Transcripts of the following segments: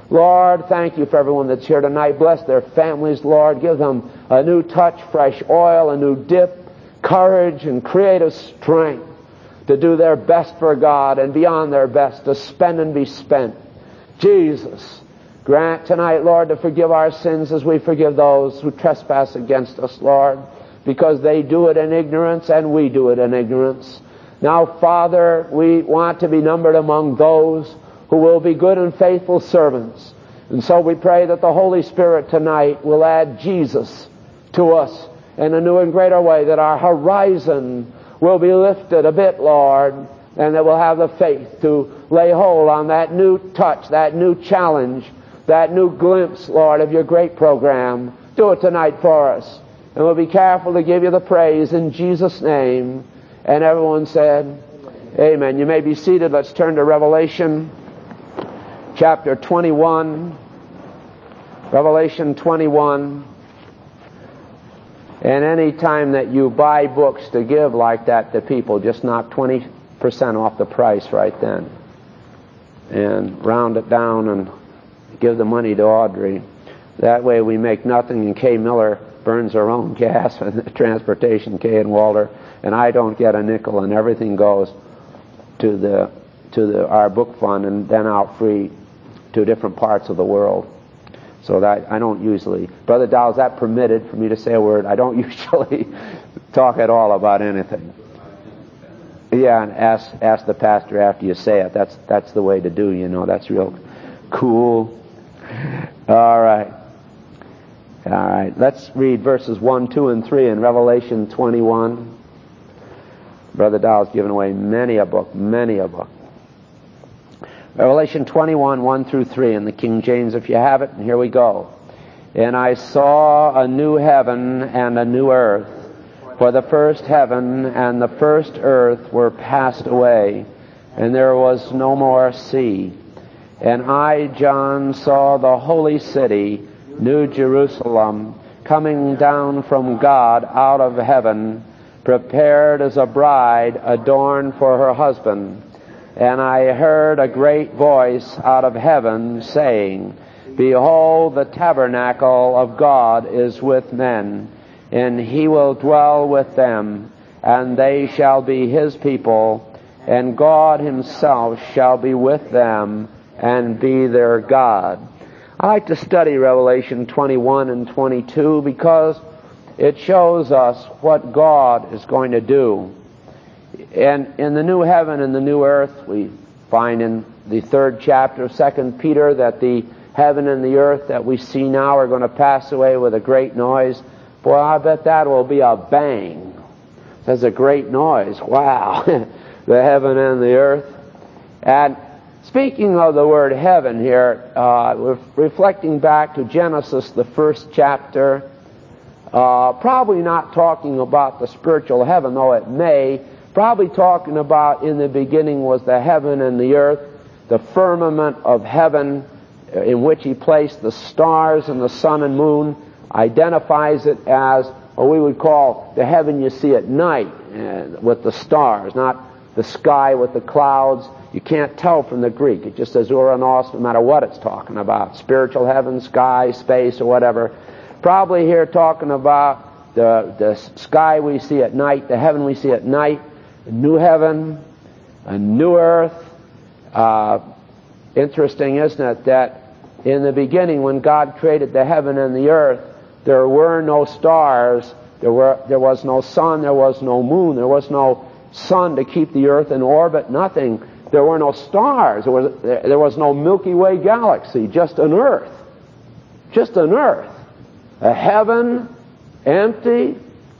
Lord, thank you for everyone that's here tonight. Bless their families, Lord. Give them a new touch, fresh oil, a new dip, courage, and creative strength to do their best for God and beyond their best, to spend and be spent. Jesus, grant tonight, Lord, to forgive our sins as we forgive those who trespass against us, Lord, because they do it in ignorance and we do it in ignorance. Now, Father, we want to be numbered among those who will be good and faithful servants. And so we pray that the Holy Spirit tonight will add Jesus to us in a new and greater way, that our horizon will be lifted a bit, Lord, and that we'll have the faith to lay hold on that new touch, that new challenge, that new glimpse, Lord, of your great program. Do it tonight for us. And we'll be careful to give you the praise in Jesus' name. And everyone said, amen. You may be seated. Let's turn to Revelation chapter 21. Revelation 21. And any time that you buy books to give like that to people, just knock 20% off the price right then. And round it down and give the money to Audrey. That way we make nothing, and Kay Miller burns her own gas and transportation, Kay and Walter, and I don't get a nickel, and everything goes to our book fund and then out free to different parts of the world. So that I don't usually, Brother Dow, is that permitted for me to say a word? I don't usually talk at all about anything. Yeah, and ask the pastor after you say it. That's the way to do, you know. That's real cool. All right. Let's read verses 1, 2, and 3 in Revelation 21. Brother Dow's given away many a book. Revelation 21, 1 through 3 in the King James, if you have it. And here we go. And I saw a new heaven and a new earth, for the first heaven and the first earth were passed away, and there was no more sea. And I, John, saw the holy city, New Jerusalem, coming down from God out of heaven, prepared as a bride adorned for her husband. And I heard a great voice out of heaven saying, Behold, the tabernacle of God is with men, and he will dwell with them, and they shall be his people, and God himself shall be with them and be their God. I like to study Revelation 21 and 22 because it shows us what God is going to do. And in the new heaven and the new earth, we find in the 3rd chapter of 2 Peter that the heaven and the earth that we see now are going to pass away with a great noise. Boy, I bet that will be a bang. That's a great noise. Wow. The heaven and the earth. And speaking of the word heaven here, we're reflecting back to Genesis, the 1st chapter. Probably not talking about the spiritual heaven, though it may. Probably talking about in the beginning was the heaven and the earth, the firmament of heaven in which he placed the stars and the sun and moon, identifies it as what we would call the heaven you see at night with the stars, not the sky with the clouds. You can't tell from the Greek. It just says Uranos, no matter what it's talking about. Spiritual heaven, sky, space, or whatever. Probably here talking about the sky we see at night, the heaven we see at night, a new heaven, a new earth. Interesting, isn't it, that in the beginning when God created the heaven and the earth, there were no stars, there was no sun, there was no moon, there was no sun to keep the earth in orbit, nothing. There were no stars, there was no Milky Way galaxy, just an earth. Just an earth. A heaven, empty,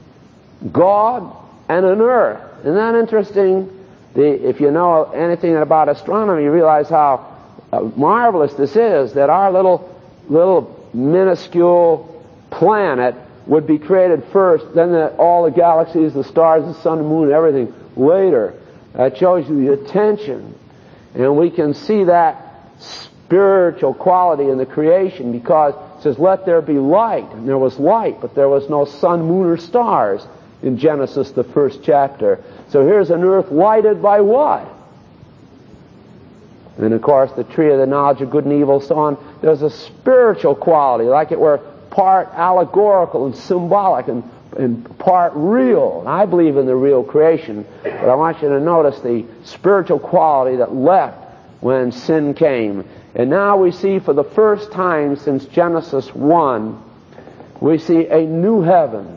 God, and an earth. Isn't that interesting? If you know anything about astronomy, you realize how marvelous this is, that our little minuscule planet would be created first, then all the galaxies, the stars, the sun, the moon, everything later. That shows you the attention. And we can see that spiritual quality in the creation because it says, let there be light. And there was light, but there was no sun, moon, or stars in Genesis, the 1st chapter. So here's an earth lighted by what? And of course, the tree of the knowledge of good and evil, so on. There's a spiritual quality, like it were part allegorical and symbolic and part real. And I believe in the real creation, but I want you to notice the spiritual quality that left when sin came. And now we see for the first time since Genesis 1, we see a new heaven.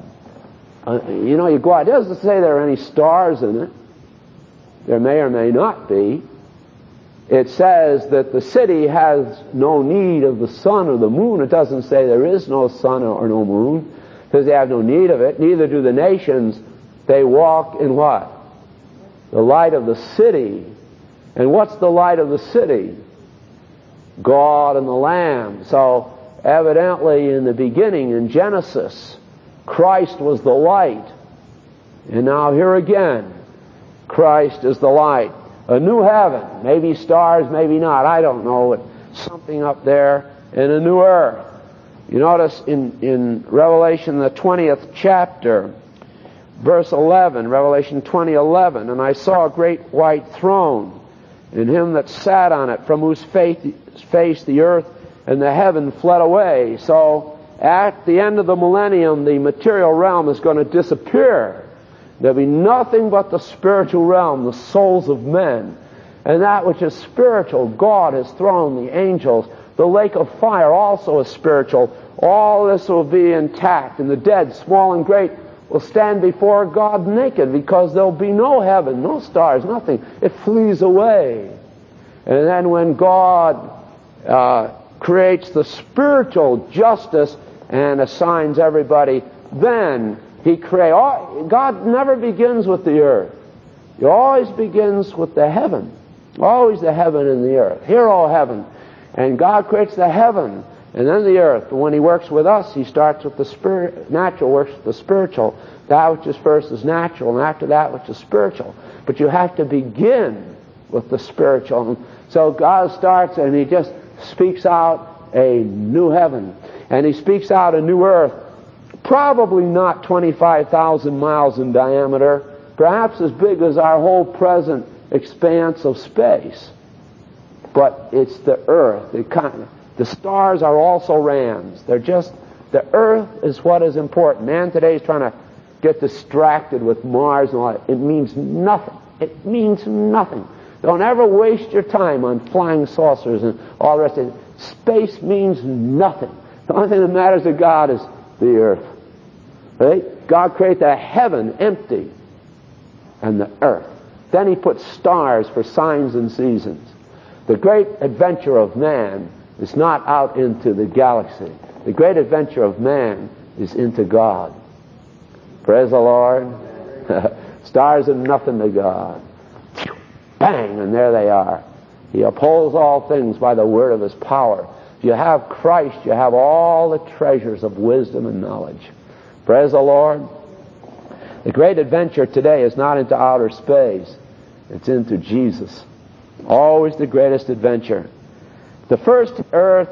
You go out, it doesn't say there are any stars in it. There may or may not be. It says that the city has no need of the sun or the moon. It doesn't say there is no sun or no moon, because they have no need of it. Neither do the nations. They walk in what? The light of the city. And what's the light of the city? God and the Lamb. So evidently in the beginning, in Genesis, Christ was the light. And now here again, Christ is the light. A new heaven, maybe stars, maybe not, I don't know, but something up there, and a new earth. You notice in Revelation, the 20th chapter, verse 11, Revelation 20:11, and I saw a great white throne, and him that sat on it, from whose face the earth and the heaven fled away. So at the end of the millennium, the material realm is going to disappear. There'll be nothing but the spiritual realm, the souls of men. And that which is spiritual, God has thrown the angels. The lake of fire also is spiritual. All this will be intact, and the dead, small and great, will stand before God naked, because there'll be no heaven, no stars, nothing. It flees away. And then when God creates the spiritual justice and assigns everybody, then He creates. God never begins with the earth. He always begins with the heaven. Always the heaven and the earth. Hear, O heaven. And God creates the heaven and then the earth. But when He works with us, He starts with the spirit, natural, works with the spiritual. That which is first is natural, and after that which is spiritual. But you have to begin with the spiritual. And so God starts and He just speaks out a new heaven. And He speaks out a new earth. Probably not 25,000 miles in diameter, perhaps as big as our whole present expanse of space. But it's the earth. The stars are also rams. They're just, the earth is what is important. Man today is trying to get distracted with Mars and all that. It means nothing. It means nothing. Don't ever waste your time on flying saucers and all the rest of it. Space means nothing. The only thing that matters to God is the earth. Right? God created the heaven empty and the earth. Then He put stars for signs and seasons. The great adventure of man is not out into the galaxy. The great adventure of man is into God. Praise the Lord. Stars are nothing to God. Bang, and there they are. He upholds all things by the word of His power. If you have Christ, you have all the treasures of wisdom and knowledge. Praise the Lord. The great adventure today is not into outer space. It's into Jesus. Always the greatest adventure. The first earth,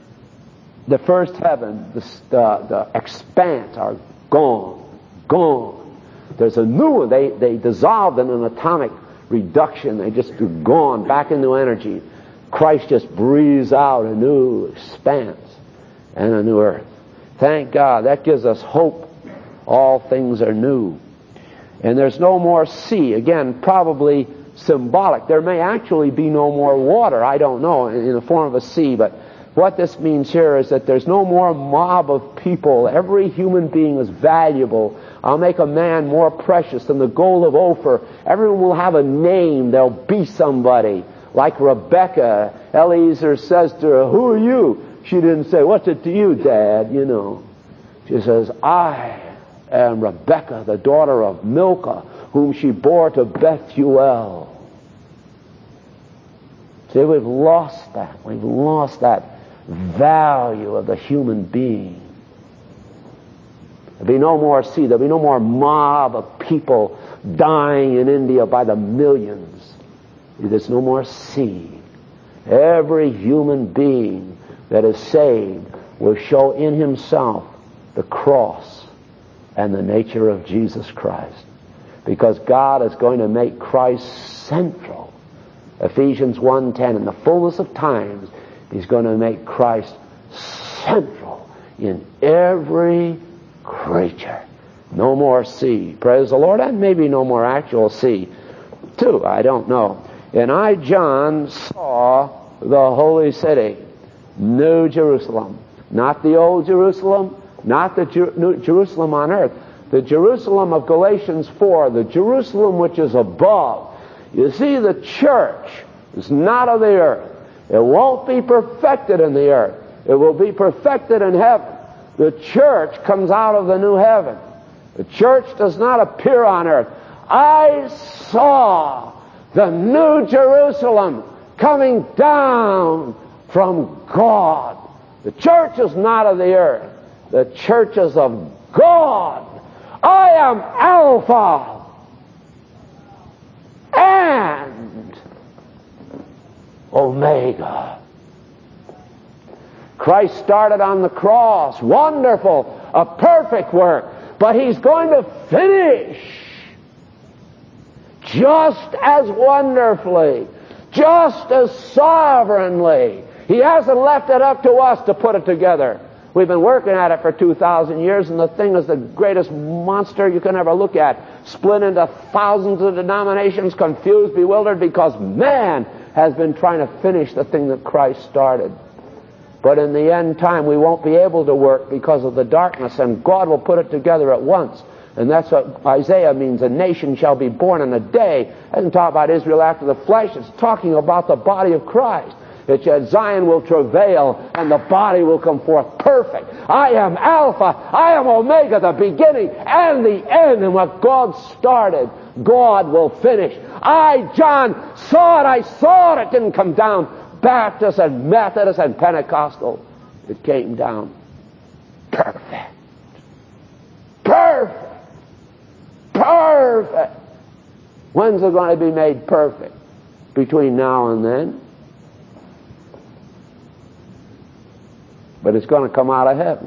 the first heaven, the expanse are gone. Gone. There's a new one. They dissolved in an atomic reduction. They just are gone back into energy. Christ just breathes out a new expanse and a new earth. Thank God. That gives us hope. All things are new. And there's no more sea. Again, probably symbolic. There may actually be no more water. I don't know, in the form of a sea. But what this means here is that there's no more mob of people. Every human being is valuable. I'll make a man more precious than the gold of Ophir. Everyone will have a name. They'll be somebody. Like Rebecca, Eliezer says to her, "Who are you?" She didn't say, "What's it to you, Dad?" She says, "I am Rebecca, the daughter of Milcah, whom she bore to Bethuel." See, we've lost that. We've lost that value of the human being. There'll be no more sea. There'll be no more mob of people dying in India by the millions. There's no more sea. Every human being that is saved will show in himself the cross and the nature of Jesus Christ. Because God is going to make Christ central Ephesians 1:10, in the fullness of times, He's going to make Christ central in every creature. No more sea. Praise the Lord. And maybe no more actual sea, too. I don't know. And I, John, saw the holy city, New Jerusalem. Not the old Jerusalem, not the New Jerusalem on earth. The Jerusalem of Galatians 4, the Jerusalem which is above. You see, the church is not of the earth. It won't be perfected in the earth. It will be perfected in heaven. The church comes out of the new heaven. The church does not appear on earth. I saw the New Jerusalem coming down from God. The church is not of the earth. The church is of God. I am Alpha and Omega. Christ started on the cross. Wonderful. A perfect work. But He's going to finish just as wonderfully, just as sovereignly. He hasn't left it up to us to put it together. We've been working at it for 2,000 years, and the thing is the greatest monster you can ever look at. Split into thousands of denominations, confused, bewildered, because man has been trying to finish the thing that Christ started. But in the end time, we won't be able to work because of the darkness, and God will put it together at once. And that's what Isaiah means. A nation shall be born in a day. It doesn't talk about Israel after the flesh. It's talking about the body of Christ. It said Zion will travail and the body will come forth perfect. I am Alpha, I am Omega, the beginning and the end. And what God started, God will finish. I, John, saw it. I saw it. It didn't come down Baptist and Methodist and Pentecostal. It came down perfect. Perfect. Perfect. When's it going to be made perfect? Between now and then. But it's going to come out of heaven.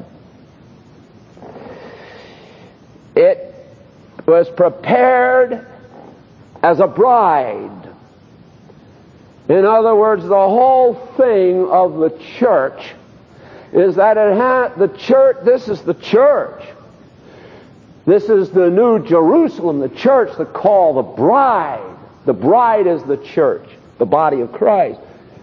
It was prepared as a bride. In other words, the whole thing of the church is that it had the church. This is the church. This is the New Jerusalem, the church, the call, the bride. The bride is the church, the body of Christ.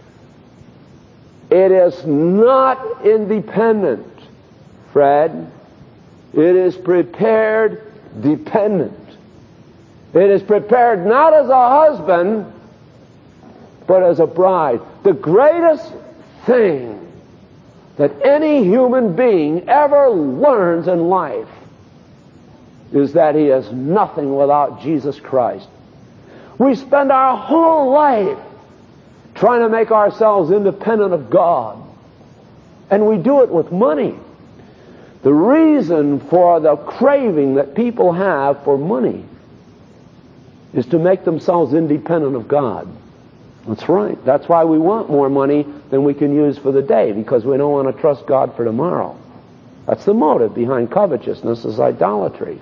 It is not independent, Fred. It is prepared dependent. It is prepared not as a husband, but as a bride. The greatest thing that any human being ever learns in life is that he is nothing without Jesus Christ. We spend our whole life trying to make ourselves independent of God. And we do it with money. The reason for the craving that people have for money is to make themselves independent of God. That's right. That's why we want more money than we can use for the day, because we don't want to trust God for tomorrow. That's the motive behind covetousness, is idolatry.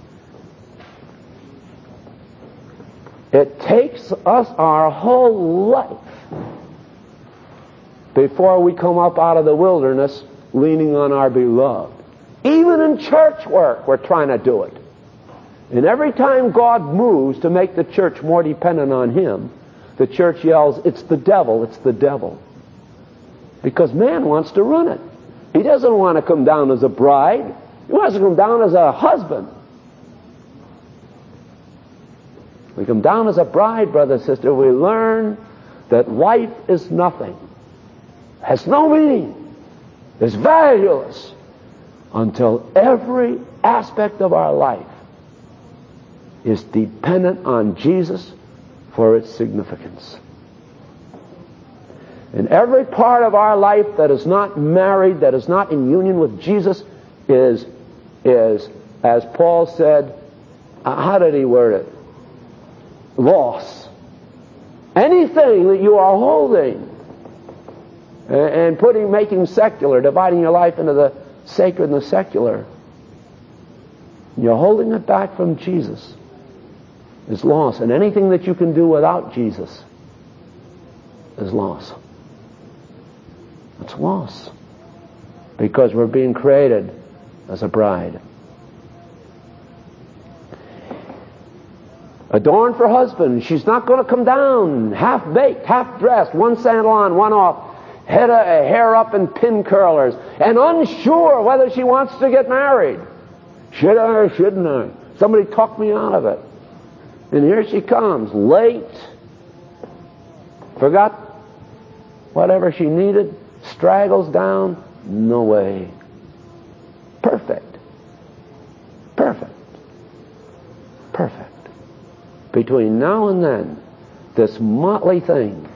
It takes us our whole life before we come up out of the wilderness leaning on our beloved. Even in church work, we're trying to do it. And every time God moves to make the church more dependent on Him, the church yells, "It's the devil, it's the devil." Because man wants to run it. He doesn't want to come down as a bride. He wants to come down as a husband. We come down as a bride, brother, sister. We learn that life is nothing, has no meaning, is valueless, until every aspect of our life is dependent on Jesus for its significance. And every part of our life that is not married, that is not in union with Jesus, is as Paul said, how did he word it? Loss. Anything that you are holding and making secular, dividing your life into the sacred and the secular, you're holding it back from Jesus, is loss. And anything that you can do without Jesus is loss. It's loss. Because we're being created as a bride. Adorned for husband. She's not going to come down half-baked, half-dressed, one sandal on, one off, hair up in pin curlers, and unsure whether she wants to get married. Should I or shouldn't I? Somebody talked me out of it. And here she comes, late. Forgot whatever she needed, straggles down, no way. Perfect. Perfect. Perfect. Between now and then, this motley thing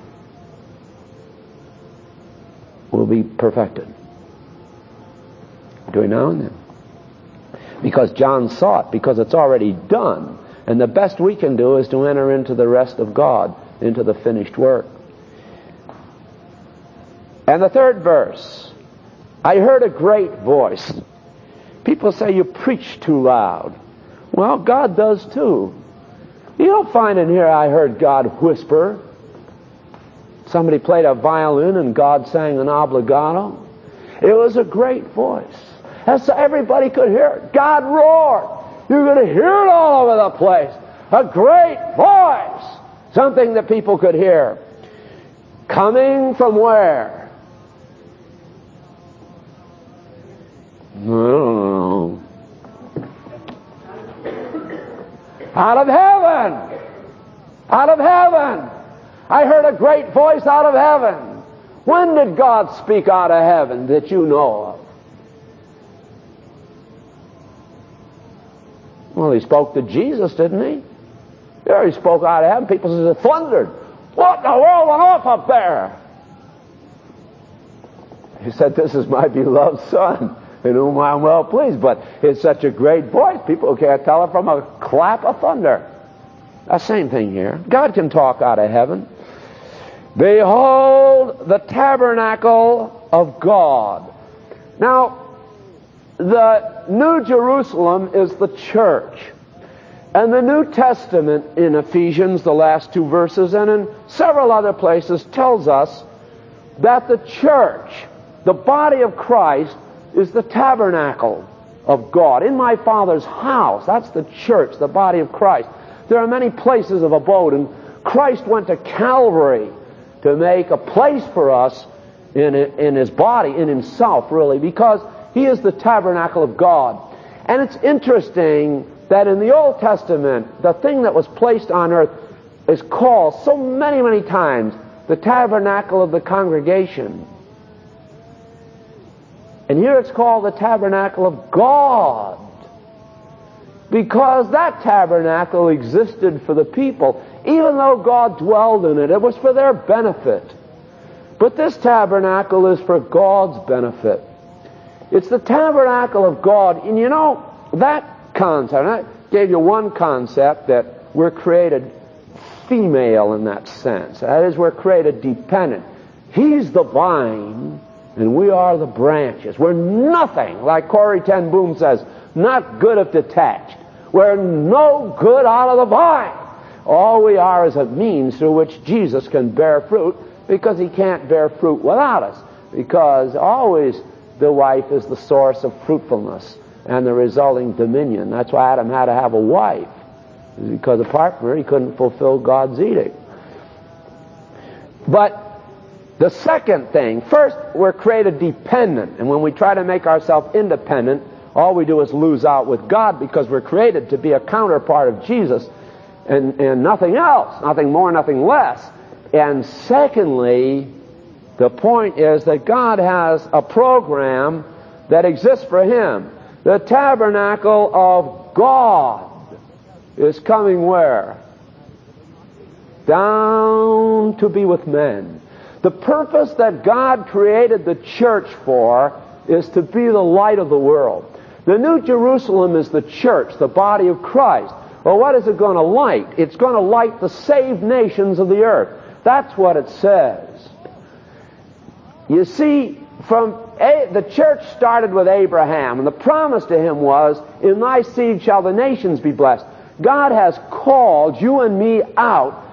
will be perfected. Between now and then. Because John saw it, because it's already done. And the best we can do is to enter into the rest of God, into the finished work. And the third verse, I heard a great voice. People say you preach too loud. Well, God does too. You don't find in here I heard God whisper. Somebody played a violin and God sang an obligato. It was a great voice. And so everybody could hear it. God roared. You're going to hear it all over the place. A great voice. Something that people could hear. Coming from where? I don't know. Out of heaven. Out of heaven. I heard a great voice out of heaven. When did God speak out of heaven that you know of? Well, he spoke to Jesus, didn't he? Yeah, he spoke out of heaven. People said it thundered. What in the world went off up there? He said, this is my beloved Son, in whom I am well pleased. But it's such a great voice, people can't tell it from a clap of thunder. The same thing here. God can talk out of heaven. Behold the tabernacle of God. Now, the New Jerusalem is the church. And the New Testament in Ephesians, the last two verses, and in several other places, tells us that the church, the body of Christ, is the tabernacle of God. In my Father's house, that's the church, the body of Christ. There are many places of abode, and Christ went to Calvary to make a place for us in His body, in Himself, really, because He is the tabernacle of God. And it's interesting that in the Old Testament, the thing that was placed on earth is called so many, many times the tabernacle of the congregation. And here it's called the tabernacle of God, because that tabernacle existed for the people. Even though God dwelled in it, it was for their benefit. But this tabernacle is for God's benefit. It's the tabernacle of God. And you know, that concept, I gave you one concept, that we're created female in that sense. That is, we're created dependent. He's the vine, and we are the branches. We're nothing, like Corrie ten Boom says, not good if detached. We're no good out of the vine. All we are is a means through which Jesus can bear fruit, because He can't bear fruit without us. Because always the wife is the source of fruitfulness and the resulting dominion. That's why Adam had to have a wife, because apart from her he couldn't fulfill God's edict. But the second thing, first, we're created dependent, and when we try to make ourselves independent, all we do is lose out with God, because we're created to be a counterpart of Jesus and nothing else, nothing more, nothing less. And secondly, the point is that God has a program that exists for Him. The tabernacle of God is coming where? Down to be with men. The purpose that God created the church for is to be the light of the world. The New Jerusalem is the church, the body of Christ. Well, what is it going to light? It's going to light the saved nations of the earth. That's what it says. You see, the church started with Abraham, and the promise to him was, in thy seed shall the nations be blessed. God has called you and me out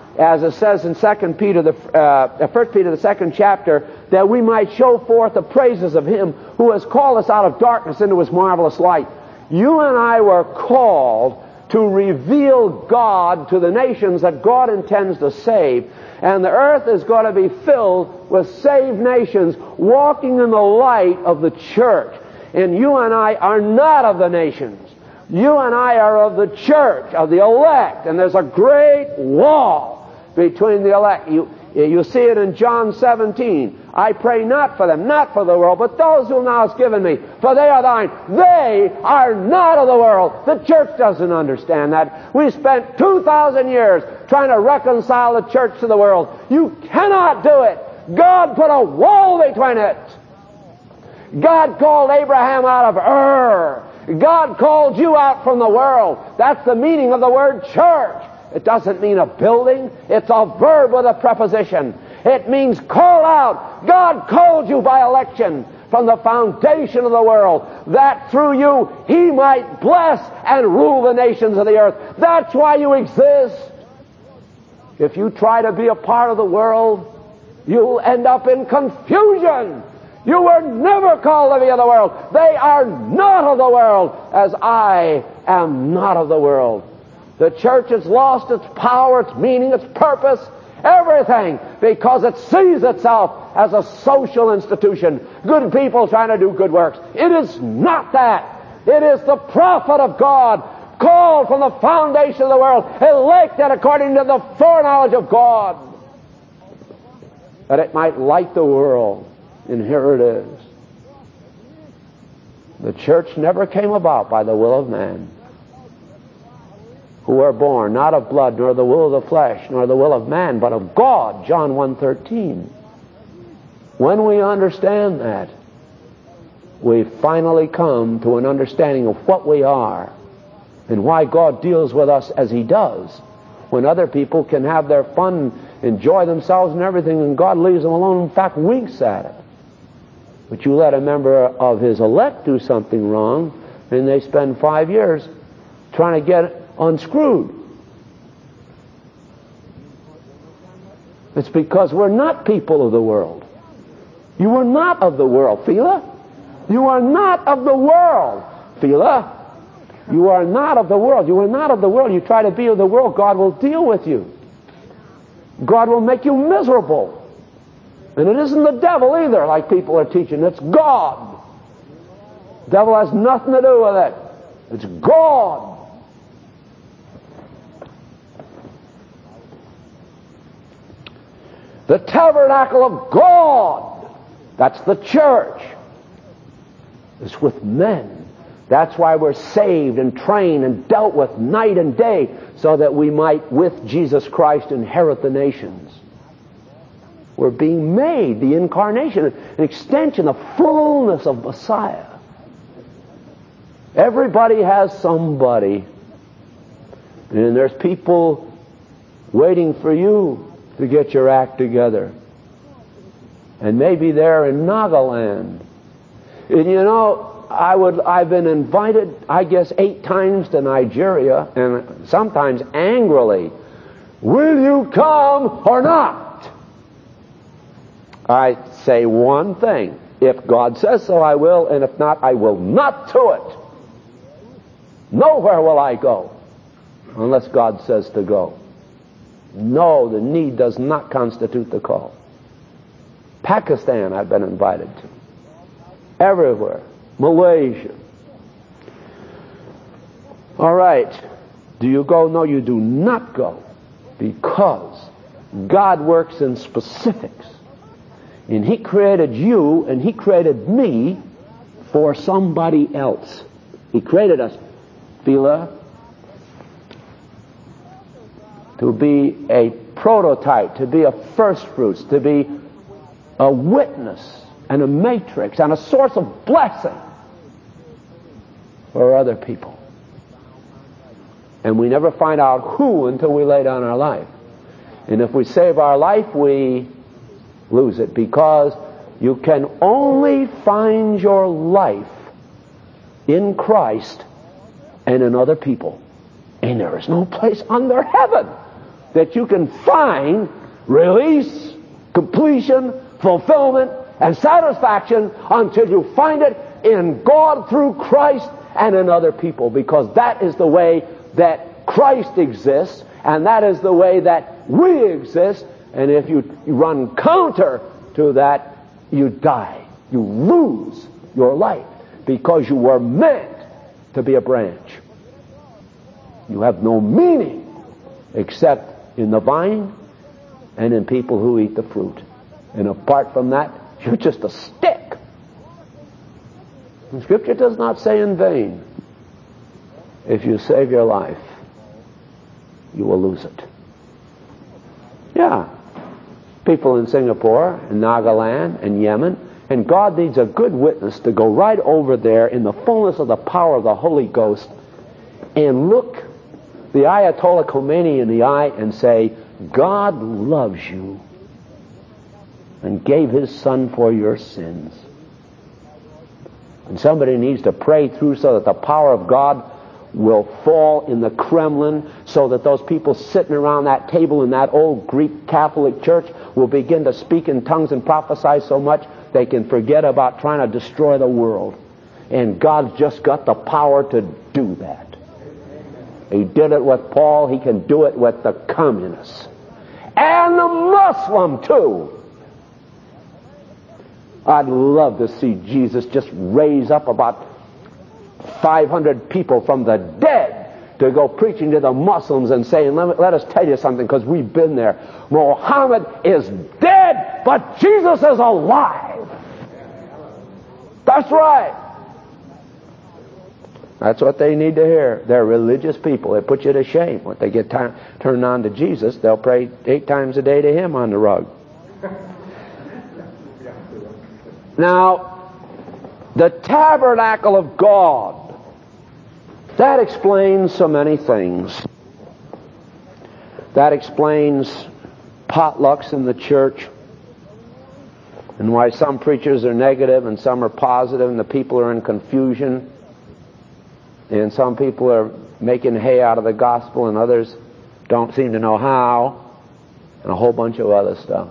as it says in 1 Peter, the 1 Peter, the 2nd chapter, that we might show forth the praises of Him who has called us out of darkness into His marvelous light. You and I were called to reveal God to the nations that God intends to save. And the earth is going to be filled with saved nations walking in the light of the church. And you and I are not of the nations. You and I are of the church, of the elect. And there's a great wall between the elect. You see it in John 17. I pray not for them, not for the world, but those whom thou hast given me, for they are thine. They are not of the world. The church doesn't understand that. We spent 2,000 years trying to reconcile the church to the world. You cannot do it. God put a wall between it. God called Abraham out of Ur. God called you out from the world. That's the meaning of the word church. It doesn't mean a building. It's a verb with a preposition. It means call out. God called you by election from the foundation of the world, that through you He might bless and rule the nations of the earth. That's why you exist. If you try to be a part of the world, you'll end up in confusion. You were never called to be of the world. They are not of the world, as I am not of the world. The church has lost its power, its meaning, its purpose, everything, because it sees itself as a social institution. Good people trying to do good works. It is not that. It is the prophet of God, called from the foundation of the world, elected according to the foreknowledge of God, that it might light the world. And here it is. The church never came about by the will of man, who are born not of blood, nor the will of the flesh, nor the will of man, but of God, John 1:13. When we understand that, we finally come to an understanding of what we are and why God deals with us as He does, when other people can have their fun, enjoy themselves and everything, and God leaves them alone, in fact winks at it. But you let a member of His elect do something wrong, and they spend 5 years trying to get it unscrewed. It's because we're not people of the world. You are not of the world, Phila. You are not of the world, Phila. You are not of the world. You are not of the world. You try to be of the world, God will deal with you. God will make you miserable. And it isn't the devil either, like people are teaching. It's God. The devil has nothing to do with it. It's God. The tabernacle of God, that's the church, is with men. That's why we're saved and trained and dealt with night and day, so that we might, with Jesus Christ, inherit the nations. We're being made, the incarnation, an extension, the fullness of Messiah. Everybody has somebody. And there's people waiting for you to get your act together. And maybe they're in Nagaland. And you know, I've been invited, I guess, 8 times to Nigeria, and sometimes angrily. Will you come or not? I say one thing. If God says so, I will, and if not, I will not do it. Nowhere will I go unless God says to go. No, the need does not constitute the call. Pakistan I've been invited to. Everywhere. Malaysia. All right. Do you go? No, you do not go. Because God works in specifics. And He created you and He created me for somebody else. He created us, Phila, to be a prototype, to be a first fruits, to be a witness and a matrix and a source of blessing for other people. And we never find out who until we lay down our life. And if we save our life, we lose it, because you can only find your life in Christ and in other people. And there is no place under heaven that you can find release, completion, fulfillment, and satisfaction until you find it in God through Christ and in other people, because that is the way that Christ exists, and that is the way that we exist. And if you run counter to that, you die. You lose your life, because you were meant to be a branch. You have no meaning except in the vine and in people who eat the fruit. And apart from that, you're just a stick. And Scripture does not say in vain, if you save your life, you will lose it. Yeah. People in Singapore, and Nagaland, and Yemen, and God needs a good witness to go right over there in the fullness of the power of the Holy Ghost and look the Ayatollah Khomeini in the eye and say, God loves you and gave His Son for your sins. And somebody needs to pray through so that the power of God will fall in the Kremlin, so that those people sitting around that table in that old Greek Catholic church will begin to speak in tongues and prophesy so much they can forget about trying to destroy the world. And God's just got the power to do that. He did it with Paul. He can do it with the communists. And the Muslim too. I'd love to see Jesus just raise up about 500 people from the dead to go preaching to the Muslims and saying, let us tell you something, because we've been there. Muhammad is dead, but Jesus is alive. That's right. That's what they need to hear. They're religious people. They put you to shame. When they get turned on to Jesus, they'll pray 8 times a day to Him on the rug. Now, the tabernacle of God, that explains so many things. That explains potlucks in the church, and why some preachers are negative and some are positive, and the people are in confusion, and some people are making hay out of the gospel and others don't seem to know how, and a whole bunch of other stuff.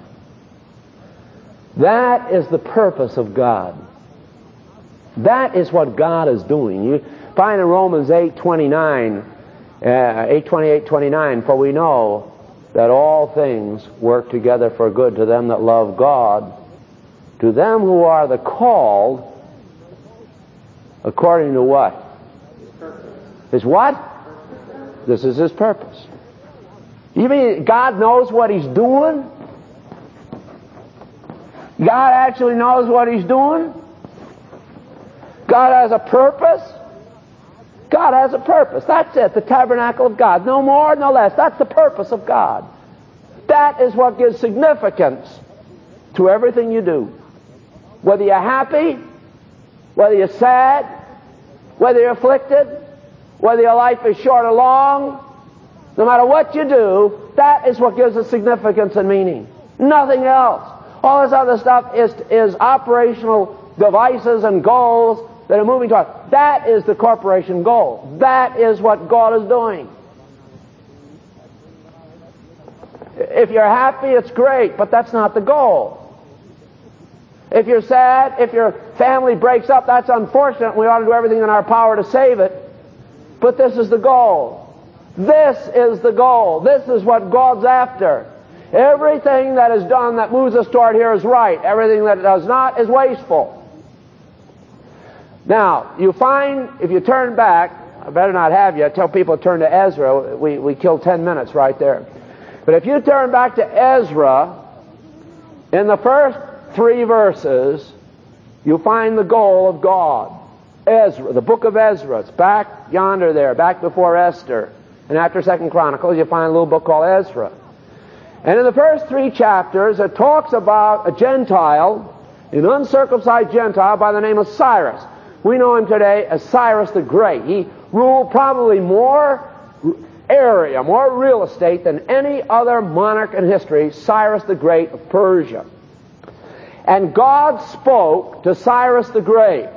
That is the purpose of God. That is what God is doing. You find in Romans 8:29, 8:28-29, for we know that all things work together for good to them that love God, to them who are the called, according to what? His what? This is His purpose. You mean God knows what He's doing? God actually knows what He's doing? God has a purpose? God has a purpose. That's it, the tabernacle of God. No more, no less. That's the purpose of God. That is what gives significance to everything you do. Whether you're happy, whether you're sad, whether you're afflicted, whether your life is short or long, no matter what you do, that is what gives it significance and meaning. Nothing else. All this other stuff is operational devices and goals that are moving toward. That is the corporation goal. That is what God is doing. If you're happy, it's great, but that's not the goal. If you're sad, if your family breaks up, that's unfortunate. We ought to do everything in our power to save it. But this is the goal. This is the goal. This is what God's after. Everything that is done that moves us toward here is right. Everything that does not is wasteful. Now, you find, if you turn back, I better not have you, I tell people to turn to Ezra. We killed 10 minutes right there. But if you turn back to Ezra, in the first 3 verses, you find the goal of God. Ezra, the book of Ezra, it's back yonder there, back before Esther. And after 2 Chronicles, you find a little book called Ezra. And in the first 3 chapters, it talks about a Gentile, an uncircumcised Gentile by the name of Cyrus. We know him today as Cyrus the Great. He ruled probably more area, more real estate than any other monarch in history, Cyrus the Great of Persia. And God spoke to Cyrus the Great.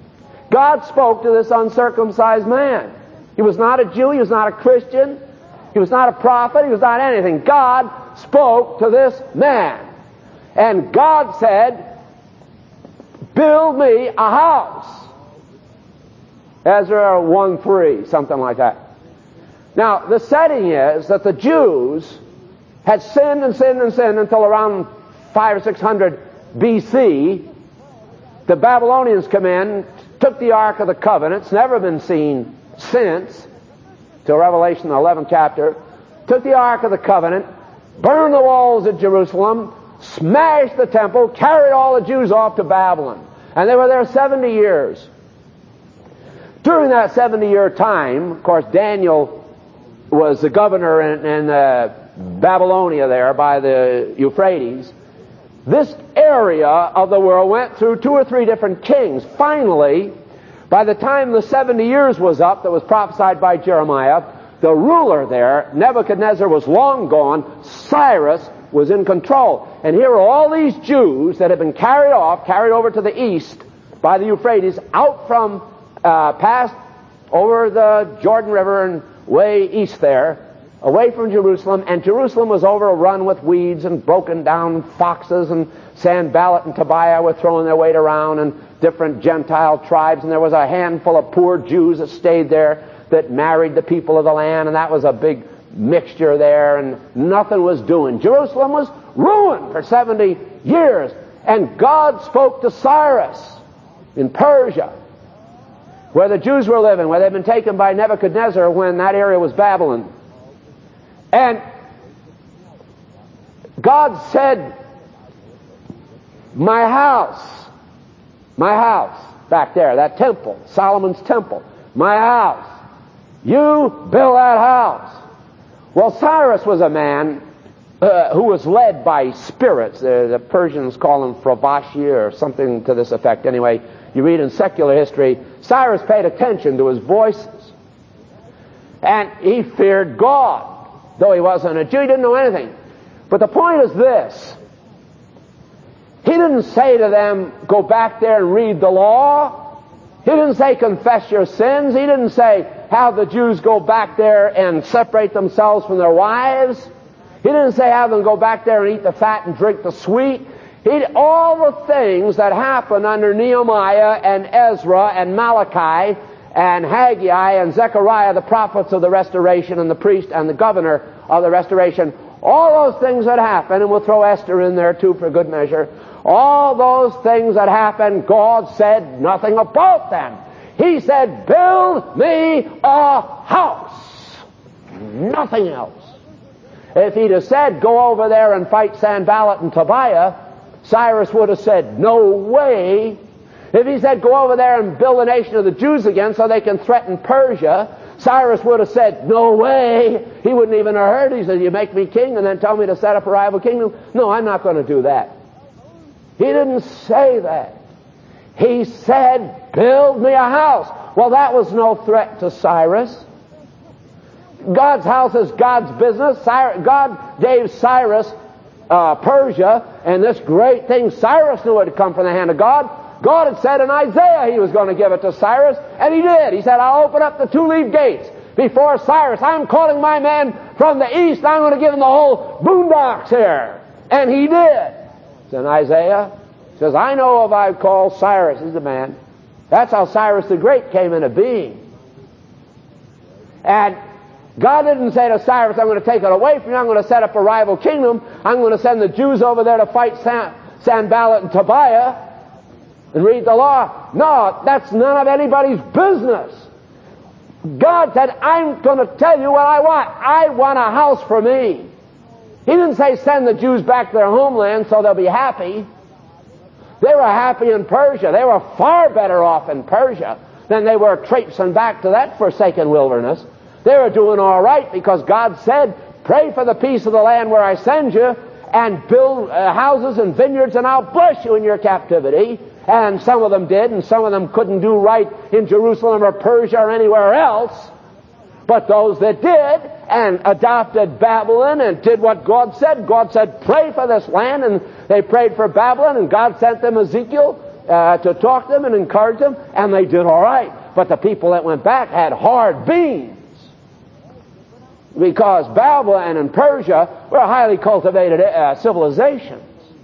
God spoke to this uncircumcised man. He was not a Jew, he was not a Christian. He was not a prophet. He was not anything. God spoke to this man. And God said, build me a house. Ezra 1:3, something like that. Now, the setting is that the Jews had sinned and sinned and sinned until around 500 or 600 B.C. The Babylonians come in, took the Ark of the Covenant. It's never been seen since, till Revelation, the 11th chapter. Took the Ark of the Covenant, burned the walls of Jerusalem, smashed the temple, carried all the Jews off to Babylon. And they were there 70 years. During that 70-year time, of course, Daniel was the governor in Babylonia there by the Euphrates. This area of the world went through 2 or 3 different kings. Finally, by the time the 70 years was up that was prophesied by Jeremiah, the ruler there, Nebuchadnezzar, was long gone. Cyrus was in control. And here are all these Jews that had been carried over to the east by the Euphrates, out from past over the Jordan River and way east there, away from Jerusalem. And Jerusalem was overrun with weeds and broken down foxes, and Sanballat and Tobiah were throwing their weight around, and different Gentile tribes. And there was a handful of poor Jews that stayed there that married the people of the land, and that was a big mixture there, and nothing was doing. Jerusalem was ruined for 70 years. And God spoke to Cyrus in Persia, where the Jews were living, where they'd been taken by Nebuchadnezzar when that area was Babylon. And God said, my house, back there, that temple, Solomon's temple, my house, you build that house. Well, Cyrus was a man who was led by spirits. The Persians call them Fravashi or something to this effect. Anyway, you read in secular history, Cyrus paid attention to his voices. And he feared God. Though he wasn't a Jew, he didn't know anything. But the point is this. He didn't say to them, go back there and read the law. He didn't say, confess your sins. He didn't say, have the Jews go back there and separate themselves from their wives. He didn't say, have them go back there and eat the fat and drink the sweet. All the things that happened under Nehemiah and Ezra and Malachi and Haggai and Zechariah, the prophets of the restoration, and the priest and the governor of the restoration, all those things that happened, and we'll throw Esther in there too for good measure, all those things that happened, God said nothing about them. He said, build me a house. Nothing else. If he'd have said, go over there and fight Sanballat and Tobiah, Cyrus would have said, no way. If he said, go over there and build a nation of the Jews again so they can threaten Persia, Cyrus would have said, no way. He wouldn't even have heard. He said, you make me king and then tell me to set up a rival kingdom? No, I'm not going to do that. He didn't say that. He said, build me a house. Well, that was no threat to Cyrus. God's house is God's business. God gave Cyrus Persia, and this great thing, Cyrus knew it had come from the hand of God. God had said in Isaiah he was going to give it to Cyrus, and he did. He said, I'll open up the 2-leaf gates before Cyrus. I'm calling my man from the east. I'm going to give him the whole boondocks here. And he did. It's in Isaiah. It says, I know if I call Cyrus, he's the man. That's how Cyrus the Great came into being. And God didn't say to Cyrus, I'm going to take it away from you. I'm going to set up a rival kingdom. I'm going to send the Jews over there to fight Sanballat and Tobiah and read the law. No, that's none of anybody's business. God said, I'm going to tell you what I want. I want a house for me. He didn't say send the Jews back to their homeland so they'll be happy. They were happy in Persia. They were far better off in Persia than they were traipsing back to that forsaken wilderness. They were doing all right because God said, pray for the peace of the land where I send you, and build houses and vineyards, and I'll bless you in your captivity. And some of them did, and some of them couldn't do right in Jerusalem or Persia or anywhere else. But those that did and adopted Babylon and did what God said pray for this land, and they prayed for Babylon, and God sent them Ezekiel to talk to them and encourage them, and they did all right. But the people that went back had hard beans. Because Babylon and Persia were highly cultivated civilizations.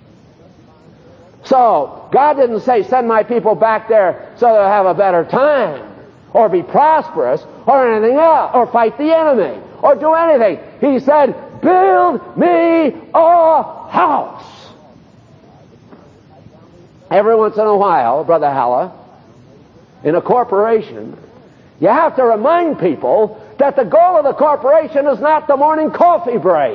So, God didn't say, send my people back there so they'll have a better time, or be prosperous, or anything else, or fight the enemy, or do anything. He said, build me a house. Every once in a while, Brother Halla, in a corporation, you have to remind people that the goal of the corporation is not the morning coffee break.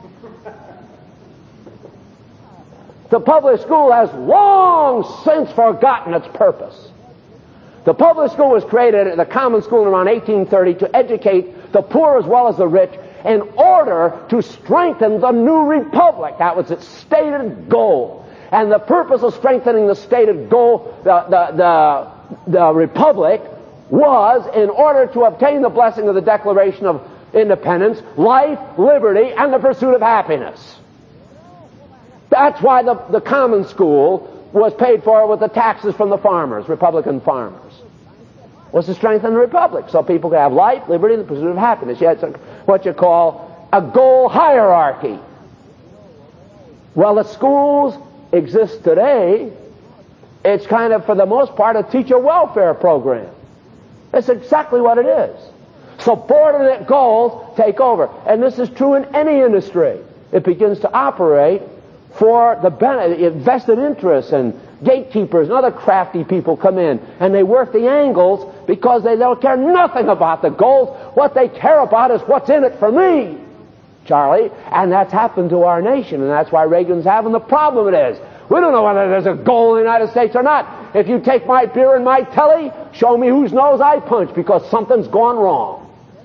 The public school has long since forgotten its purpose. The public school was created, the common school, around 1830 to educate the poor as well as the rich in order to strengthen the new republic. That was its stated goal. And the purpose of strengthening the stated goal, the republic, was in order to obtain the blessing of the Declaration of Independence, life, liberty, and the pursuit of happiness. That's why the common school was paid for with the taxes from the farmers, Republican farmers. Was to strengthen the republic so people could have life, liberty, and the pursuit of happiness. You had what you call a goal hierarchy. Well, the schools exist today. It's kind of, for the most part, a teacher welfare program. That's exactly what it is. Subordinate goals take over. And this is true in any industry. It begins to operate for the benefit, vested interests, and gatekeepers and other crafty people come in, and they work the angles because they don't care nothing about the goals. What they care about is what's in it for me, Charlie. And that's happened to our nation, and that's why Reagan's having the problem it is. We don't know whether there's a goal in the United States or not. If you take my beer and my telly, show me whose nose I punch, because something's gone wrong.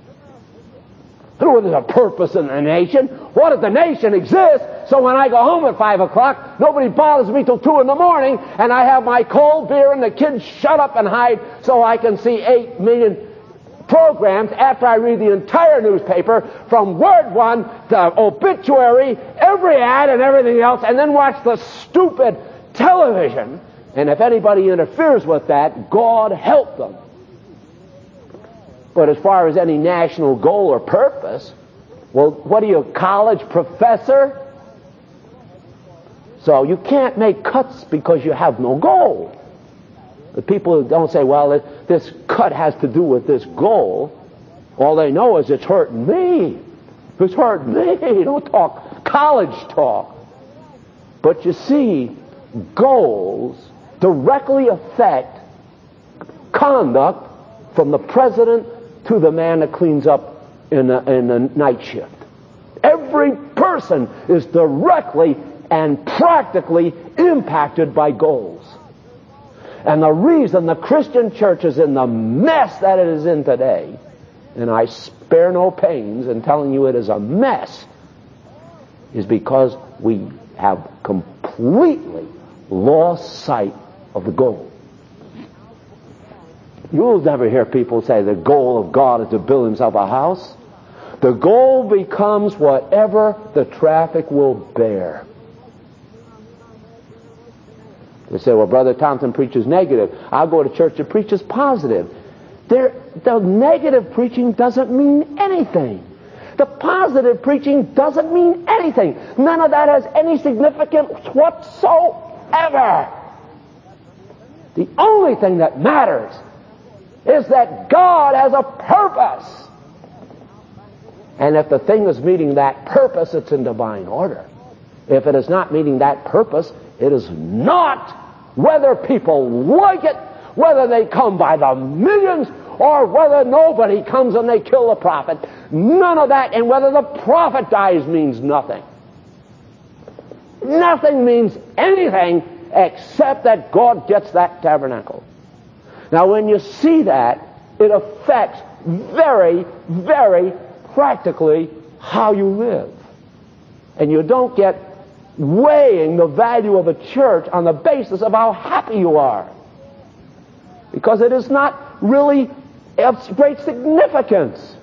I don't know whether there's a purpose in the nation. What if the nation exists so when I go home at 5 o'clock, nobody bothers me till 2 in the morning, and I have my cold beer and the kids shut up and hide so I can see 8 million programs after I read the entire newspaper from Word 1 to obituary, every ad and everything else, and then watch the stupid television. And if anybody interferes with that, God help them. But as far as any national goal or purpose, well, what are you, a college professor? So you can't make cuts because you have no goal. The people who don't say, well, this cut has to do with this goal, all they know is it's hurting me. It's hurting me. You don't talk college talk. But you see, goals directly affect conduct from the president to the man that cleans up in the night shift. Every person is directly and practically impacted by goals. And the reason the Christian church is in the mess that it is in today, and I spare no pains in telling you it is a mess, is because we have completely lost sight of the goal. You'll never hear people say the goal of God is to build himself a house. The goal becomes whatever the traffic will bear. They say, well, Brother Thompson preaches negative. I'll go to church that preaches positive. The negative preaching doesn't mean anything. The positive preaching doesn't mean anything. None of that has any significance whatsoever. The only thing that matters is that God has a purpose. And if the thing is meeting that purpose, it's in divine order. If it is not meeting that purpose, it is not. Whether people like it, whether they come by the millions, or whether nobody comes and they kill the prophet, none of that, and whether the prophet dies means nothing. Nothing means anything except that God gets that tabernacle. Now, when you see that, it affects very, very practically how you live. And you don't get weighing the value of a church on the basis of how happy you are. Because it is not really of great significance.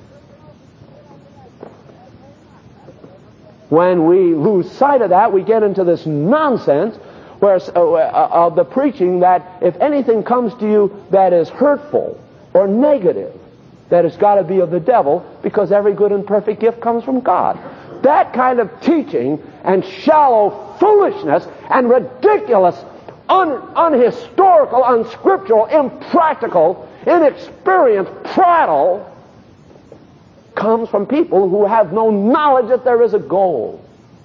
When we lose sight of that, we get into this nonsense where of the preaching that if anything comes to you that is hurtful or negative, that it's got to be of the devil, because every good and perfect gift comes from God. That kind of teaching and shallow foolishness and ridiculous, unhistorical, unscriptural, impractical, inexperienced prattle comes from people who have no knowledge that there is a goal.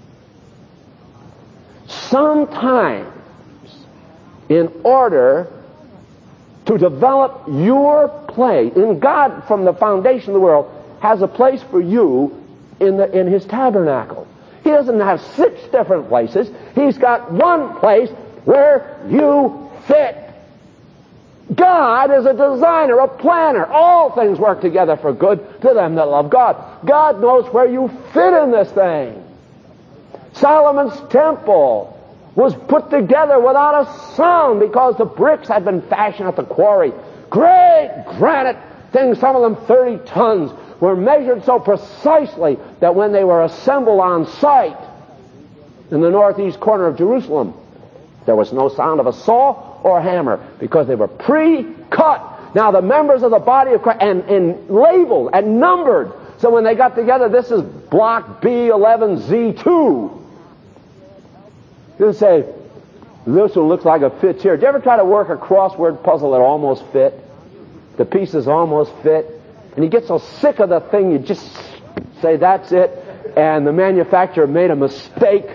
Sometimes, in order to develop your place, in God from the foundation of the world has a place for you in His tabernacle. He doesn't have 6 different places. He's got one place where you fit. God is a designer, a planner. All things work together for good to them that love God. God knows where you fit in this thing. Solomon's temple was put together without a sound because the bricks had been fashioned at the quarry. Great granite things, some of them 30 tons, were measured so precisely that when they were assembled on site in the northeast corner of Jerusalem, there was no sound of a saw or a hammer because they were pre-cut. Now the members of the body of Christ, and labeled and numbered, so when they got together, this is block B11Z2. You say, this one looks like it fits here. Did you ever try to work a crossword puzzle that almost fit? The pieces almost fit. And you get so sick of the thing, you just say, that's it. And the manufacturer made a mistake.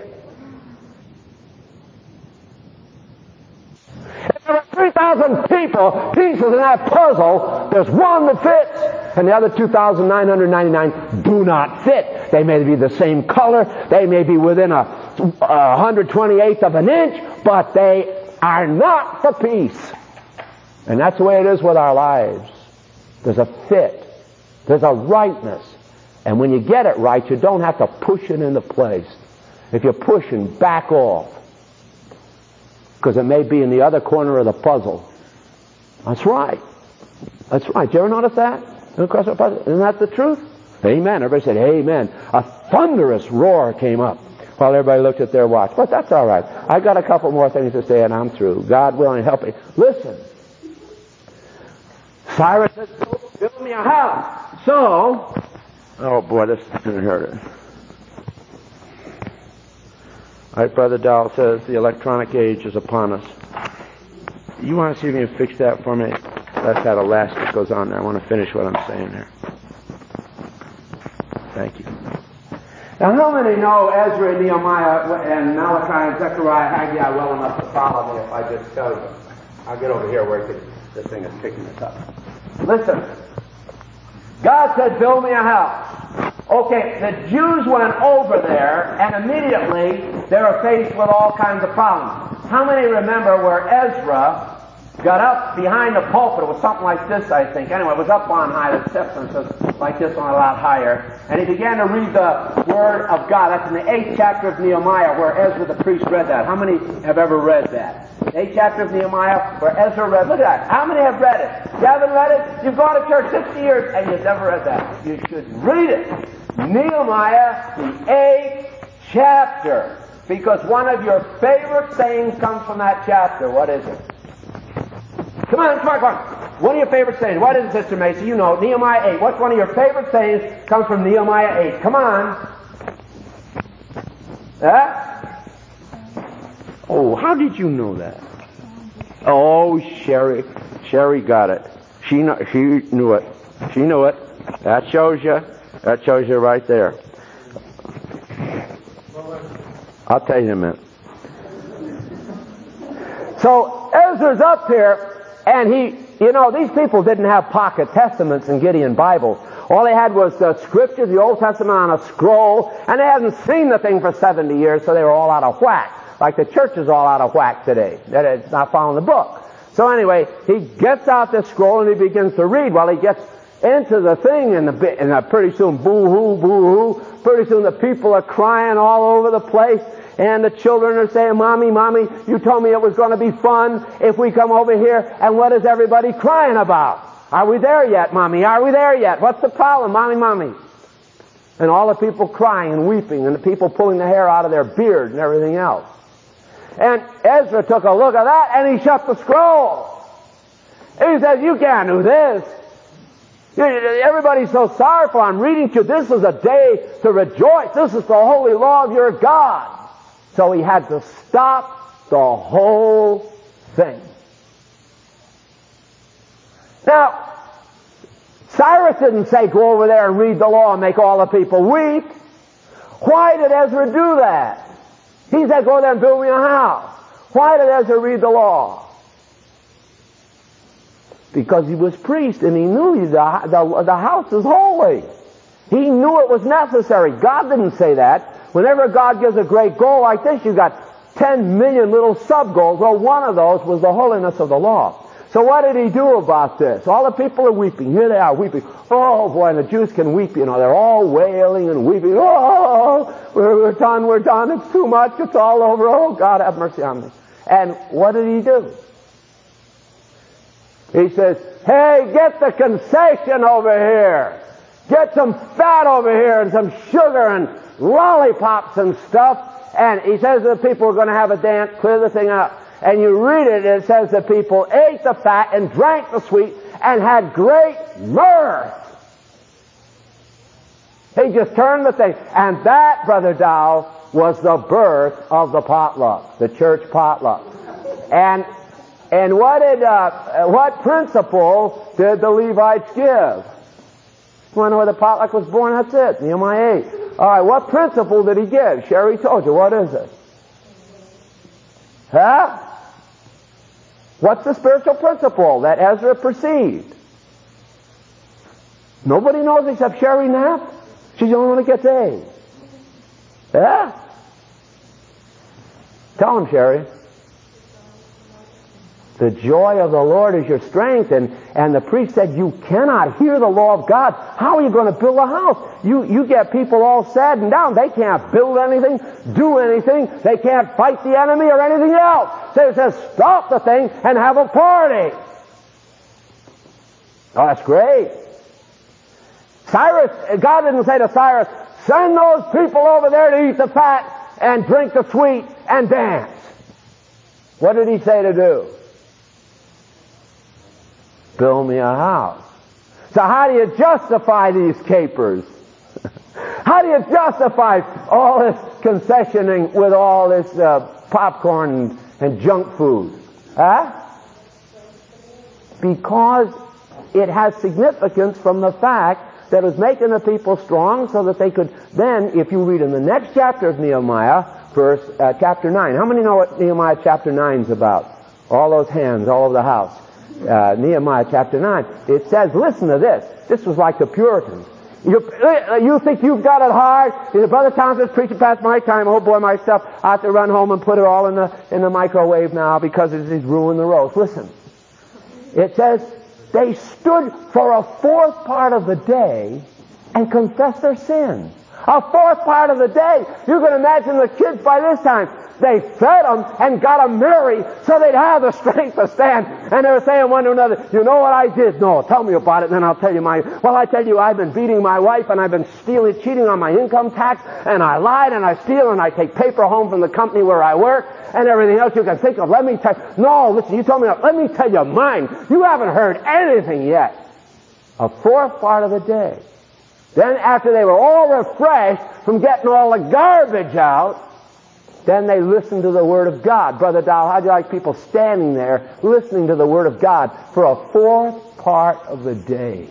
If there are 3,000 pieces in that puzzle, there's one that fits. And the other 2,999 do not fit. They may be the same color. They may be within a 128th of an inch, but they are not the piece. And that's the way it is with our lives. There's a fit. There's a rightness. And when you get it right, you don't have to push it into place. If you're pushing, back off. Because it may be in the other corner of the puzzle. That's right. That's right. Did you ever notice that? Isn't that the truth? Amen. Everybody said, amen. A thunderous roar came up while everybody looked at their watch. But that's all right. I got a couple more things to say and I'm through. God willing, help me. Listen. Cyrus says, build me a house. So, oh boy, this didn't hurt it. All right, Brother Dahl says the electronic age is upon us. You want to see if you can fix that for me? That's that elastic goes on there. I want to finish what I'm saying here. Thank you. Now, how many know Ezra and Nehemiah and Malachi and Zechariah, Haggai well enough to follow me if I just tell you? I'll get over here where this thing is picking this up. Listen. God said, build me a house. Okay, the Jews went over there, and immediately they were faced with all kinds of problems. How many remember where Ezra got up behind the pulpit? It was something like this, I think. Anyway, it was up on high. The steps was like this one, a lot higher. And he began to read the Word of God. That's in the 8th chapter of Nehemiah, where Ezra the priest read that. How many have ever read that? The 8th chapter of Nehemiah, where Ezra read. Look at that. How many have read it? You haven't read it? You've gone to church 60 years and you've never read that. You should read it. Nehemiah, the 8th chapter. Because one of your favorite sayings comes from that chapter. What is it? Come on. One of your favorite sayings. What is it, Sister Macy? You know, Nehemiah 8. What's one of your favorite sayings comes from Nehemiah 8? Come on. Oh, how did you know that? Oh, Sherry got it. She knew it. She knew it. That shows you. That shows you right there. I'll tell you in a minute. So Ezra's up here, and these people didn't have pocket testaments and Gideon Bibles. All they had was the scriptures, the Old Testament on a scroll, and they hadn't seen the thing for 70 years, so they were all out of whack. Like the church is all out of whack today. That it's not following the book. So anyway, he gets out this scroll and he begins to read. While he gets into the thing, and pretty soon, boo-hoo, boo-hoo. Pretty soon the people are crying all over the place. And the children are saying, Mommy, you told me it was going to be fun if we come over here. And what is everybody crying about? Are we there yet, Mommy? Are we there yet? What's the problem, Mommy? And all the people crying and weeping, and the people pulling the hair out of their beard and everything else. And Ezra took a look at that, and he shut the scroll. He says, you can't do this. Everybody's so sorrowful. I'm reading to you. This is a day to rejoice. This is the holy law of your God. So he had to stop the whole thing. Now, Cyrus didn't say, go over there and read the law and make all the people weep. Why did Ezra do that? He said, go there and build me a house. Why did Ezra read the law? Because he was priest and he knew the house is holy. He knew it was necessary. God didn't say that. Whenever God gives a great goal like this, you've got 10 million little sub-goals. Well, one of those was the holiness of the law. So what did he do about this? All the people are weeping. Here they are weeping. Oh boy, and the Jews can weep, you know. They're all wailing and weeping. Oh, we're done. It's too much. It's all over. Oh, God, have mercy on me. And what did he do? He says, hey, get the concession over here. Get some fat over here and some sugar and lollipops and stuff. And he says the people are going to have a dance, clear the thing up. And you read it, it says the people ate the fat and drank the sweet and had great mirth. He just turned the thing. And that, Brother Dow, was the birth of the potluck, the church potluck. And what principle did the Levites give? You want to know where the potluck was born? That's it. Nehemiah 8. All right, what principle did he give? Sherry told you. What is it? Huh? What's the spiritual principle that Ezra perceived? Nobody knows except Sherry Knapp. She's the only one that gets A's. Yeah? Tell him, Sherry. The joy of the Lord is your strength. And the priest said, you cannot hear the law of God. How are you going to build a house? You get people all sad and down. They can't build anything, do anything. They can't fight the enemy or anything else. So it says, stop the thing and have a party. Oh, that's great. God didn't say to Cyrus, send those people over there to eat the fat and drink the sweet and dance. What did he say to do? Build me a house. So how do you justify these capers? How do you justify all this concessioning with all this popcorn and junk food? Huh? Because it has significance from the fact that it was making the people strong so that they could then, if you read in the next chapter of Nehemiah, chapter 9. How many know what Nehemiah chapter 9 is about? All those hands all over the house. Nehemiah chapter 9. It says, listen to this. This was like the Puritans. You think you've got it hard? Brother Thompson's preaching past my time. Oh boy, my stuff. I have to run home and put it all in the microwave now because it's ruined the roast. Listen. It says, they stood for a fourth part of the day and confessed their sins. A fourth part of the day. You can imagine the kids by this time. They fed them and got them merry so they'd have the strength to stand. And they were saying one to another, you know what I did? No, tell me about it and then I'll tell you well, I tell you, I've been beating my wife and I've been cheating on my income tax and I lied and I steal and I take paper home from the company where I work and everything else you can think of. Let me tell you. No, listen, you told me that. Let me tell you mine. You haven't heard anything yet. A fourth part of the day. Then after they were all refreshed from getting all the garbage out, then they listened to the Word of God. Brother Dow, how'd you like people standing there listening to the Word of God for a fourth part of the day?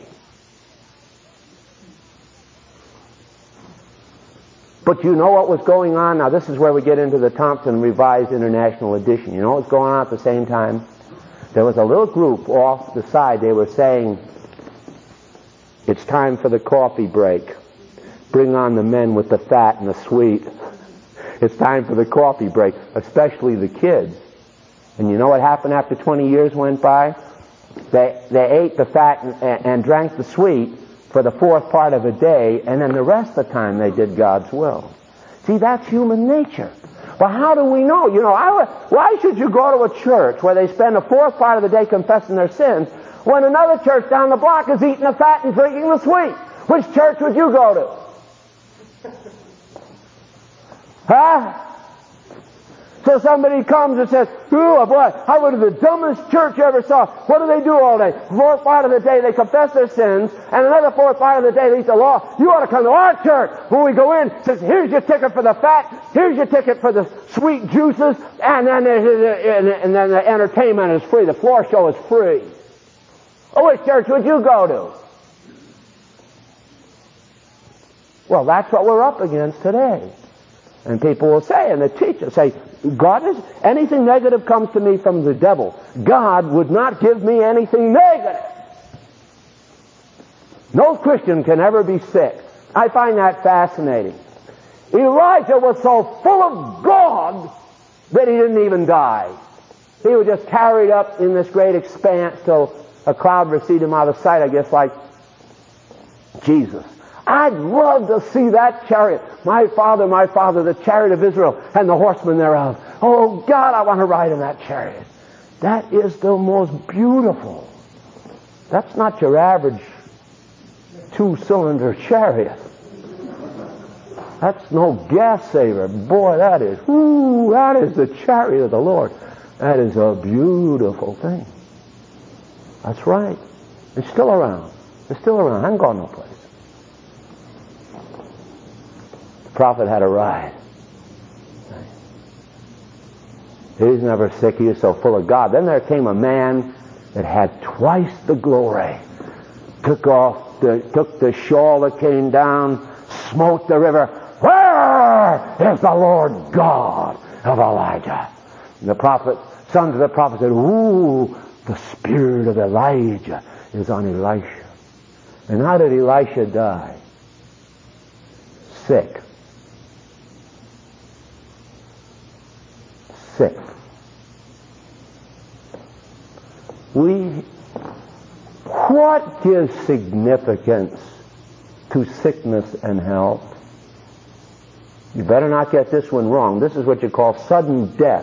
But you know what was going on? Now this is where we get into the Thompson Revised International Edition. You know what's going on at the same time? There was a little group off the side. They were saying, it's time for the coffee break. Bring on the men with the fat and the sweet. It's time for the coffee break, especially the kids. And you know what happened after 20 years went by? They ate the fat and drank the sweet for the fourth part of the day, and then the rest of the time they did God's will. See, that's human nature. But how do we know? You know, why should you go to a church where they spend the fourth part of the day confessing their sins when another church down the block is eating the fat and drinking the sweet? Which church would you go to? Huh? So somebody comes and says, oh boy, I went to the dumbest church you ever saw. What do they do all day? Fourth part of the day they confess their sins, and another fourth part of the day they eat the law. You ought to come to our church. When we go in, it says, here's your ticket for the fat, here's your ticket for the sweet juices, and then the entertainment is free. The floor show is free. Oh, which church would you go to? Well, that's what we're up against today. And people will say, and the teachers say, anything negative comes to me from the devil. God would not give me anything negative. No Christian can ever be sick. I find that fascinating. Elijah was so full of God that he didn't even die. He was just carried up in this great expanse till a cloud receded him out of sight, I guess, like Jesus. I'd love to see that chariot. My father, the chariot of Israel, and the horsemen thereof. Oh God, I want to ride in that chariot. That is the most beautiful. That's not your average 2-cylinder chariot. That's no gas saver. Boy, that is the chariot of the Lord. That is a beautiful thing. That's right. It's still around. It's still around. I haven't gone no place. The prophet had a ride. He's never sick. He is so full of God. Then there came a man that had twice the glory. Took the shawl that came down, smote the river. Where is the Lord God of Elijah? And the sons of the prophet said, ooh, the spirit of Elijah is on Elisha. And how did Elisha die? Sick. Sick. What gives significance to sickness and health? You better not get this one wrong. This is what you call sudden death.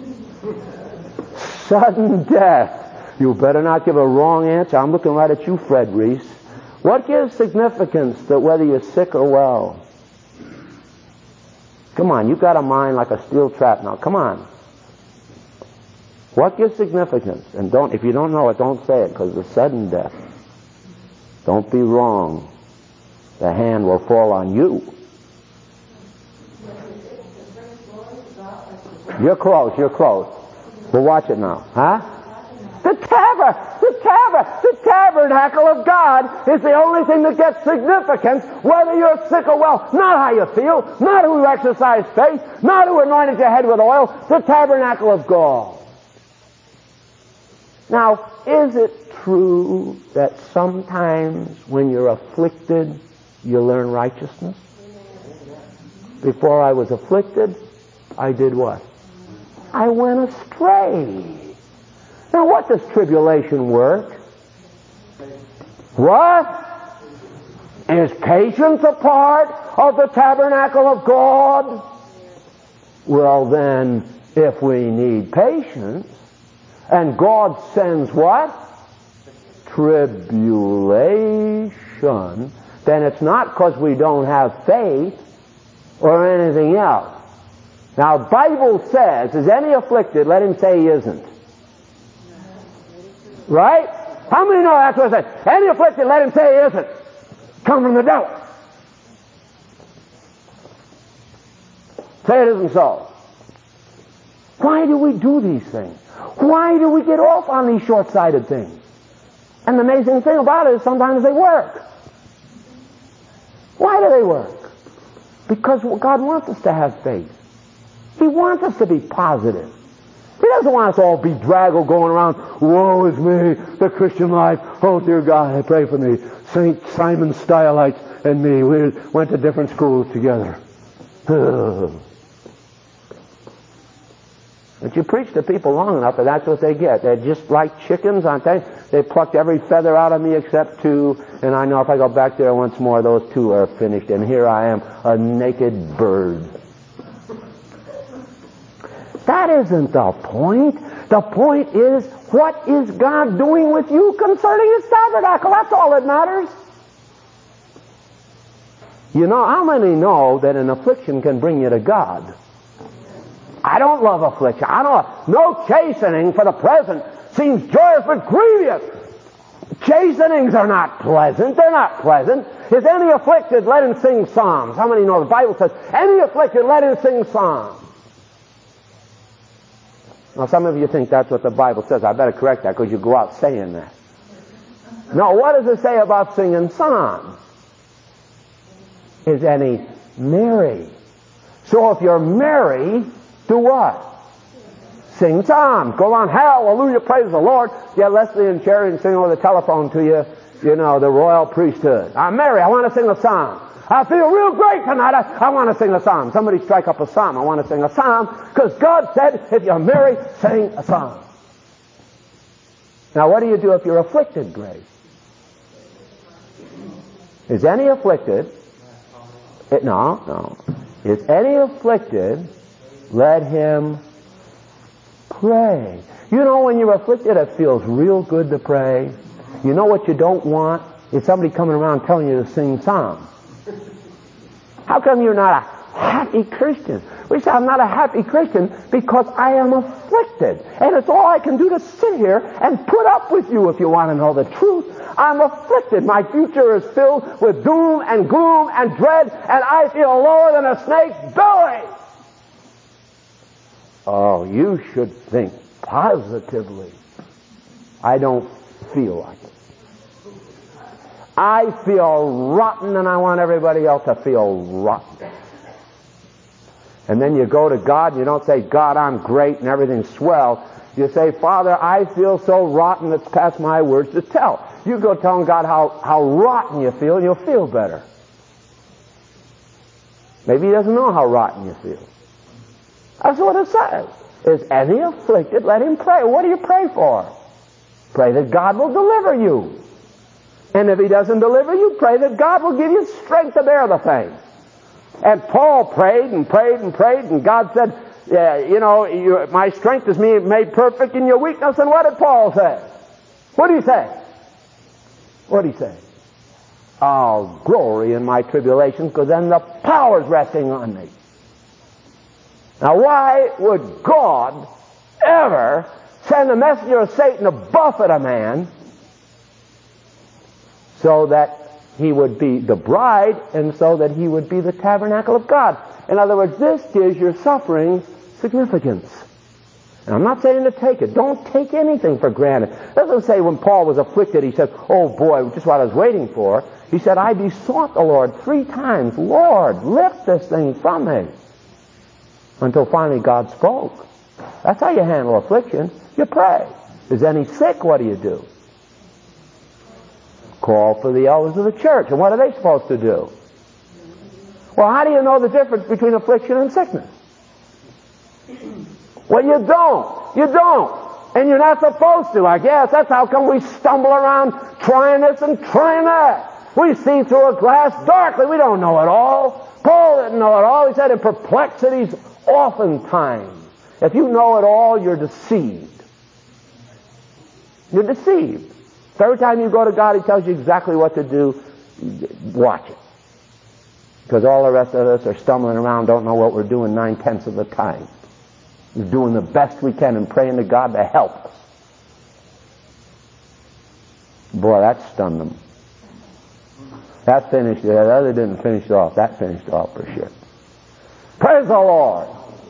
Sudden death. You better not give a wrong answer. I'm looking right at you, Fred Reese. What gives significance to whether you're sick or well? Come on, you've got a mind like a steel trap now. Come on. What gives significance? And if you don't know it, don't say it, because it's sudden death. Don't be wrong. The hand will fall on you. You're close. Well, watch it now. Huh? The tabernacle of God is the only thing that gets significance, whether you're sick or well. Not how you feel, not who exercised faith, not who anointed your head with oil. The tabernacle of God. Now, is it true that sometimes when you're afflicted, you learn righteousness? Before I was afflicted, I did what? I went astray. Now, what does tribulation work? What? Is patience a part of the tabernacle of God? Well, then, if we need patience, and God sends what? Tribulation, then it's not because we don't have faith or anything else. Now, the Bible says, is any afflicted? Let him say he isn't. Right? How many know that's what it says? Any afflicted, let him say he isn't. Come from the devil. Say it isn't so. Why do we do these things? Why do we get off on these short-sighted things? And the amazing thing about it is sometimes they work. Why do they work? Because God wants us to have faith. He wants us to be positive. He doesn't want us all bedraggled going around, woe is me, the Christian life, oh dear God, pray for me. St. Simon Stylites and me, we went to different schools together. But you preach to people long enough and that's what they get. They're just like chickens, aren't they? They plucked every feather out of me except 2, and I know if I go back there once more, those 2 are finished, and here I am, a naked bird. That isn't the point. The point is, what is God doing with you concerning His tabernacle? That's all that matters. You know, how many know that an affliction can bring you to God? I don't love affliction. I don't. No chastening for the present seems joyous but grievous. Chastenings are not pleasant. They're not pleasant. Is any afflicted, let him sing psalms. How many know the Bible says, any afflicted, let him sing psalms? Now, some of you think that's what the Bible says. I better correct that because you go out saying that. No, what does it say about singing psalms? Is any merry? So if you're merry, do what? Sing psalms. Go on, hallelujah, praise the Lord. Get Leslie and Sherry and sing over the telephone to you, you know, the royal priesthood. I'm merry, I want to sing a psalm. I feel real great tonight. I want to sing a psalm. Somebody strike up a psalm. I want to sing a psalm because God said, if you're merry, sing a psalm. Now, what do you do if you're afflicted, Grace? Is any afflicted? No. Is any afflicted? Let him pray. You know, when you're afflicted, it feels real good to pray. You know what you don't want? Is somebody coming around telling you to sing psalms. How come you're not a happy Christian? We say, I'm not a happy Christian because I am afflicted. And it's all I can do to sit here and put up with you if you want to know the truth. I'm afflicted. My future is filled with doom and gloom and dread, and I feel lower than a snake's belly. Oh, you should think positively. I don't feel like it. I feel rotten, and I want everybody else to feel rotten. And then you go to God, and you don't say, God, I'm great and everything's swell. You say, Father, I feel so rotten it's past my words to tell. You go telling God how rotten you feel, and you'll feel better. Maybe he doesn't know how rotten you feel. That's what it says. Is any afflicted, let him pray. What do you pray for? Pray that God will deliver you. And if he doesn't deliver you, pray that God will give you strength to bear the thing. And Paul prayed and prayed and prayed, and God said, my strength is made perfect in your weakness. And what did Paul say? What did he say? What did he say? I'll glory in my tribulations because then the power's resting on me. Now, why would God ever send a messenger of Satan to buffet a man so that he would be the bride and so that he would be the tabernacle of God? In other words, this gives your suffering significance. And I'm not saying to take it. Don't take anything for granted. It doesn't say when Paul was afflicted, he said, oh boy, just what I was waiting for. He said, I besought the Lord 3 times, Lord, lift this thing from me. Until finally God spoke. That's how you handle affliction. You pray. Is any sick? What do? Call for the elders of the church. And what are they supposed to do? Well, how do you know the difference between affliction and sickness? Well, you don't. You don't. And you're not supposed to, I guess. That's how come we stumble around trying this and trying that. We see through a glass darkly. We don't know it all. Paul didn't know it all. He said in perplexities oftentimes. If you know it all, you're deceived. You're deceived. So every time you go to God, he tells you exactly what to do. Watch it. Because all the rest of us are stumbling around, don't know what we're doing 9/10 of the time. We're doing the best we can and praying to God to help us. Boy, that stunned them. That finished it. The other didn't finish it off. That finished it off for sure. Praise the Lord.